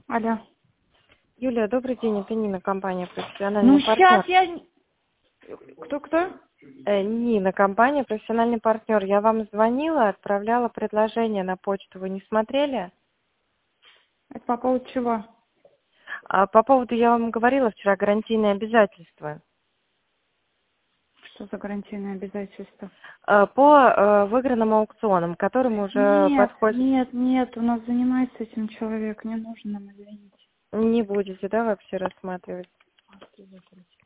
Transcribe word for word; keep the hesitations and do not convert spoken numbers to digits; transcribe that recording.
Алло. Юлия, добрый день, это Нина, компания «Профессиональный Ну, партнер». сейчас я... Кто-кто? Э, Нина, компания «Профессиональный партнер». Я вам звонила, отправляла предложение на почту. Вы не смотрели? Это по поводу чего? А по поводу, я вам говорила вчера, гарантийные обязательства. Что за гарантийные обязательства? Э, По э, выигранным аукционам, к которым уже Нет, подходит... нет, нет, у нас занимается этим человек, не нужно нам, извините. Не будете, да, вообще рассматривать?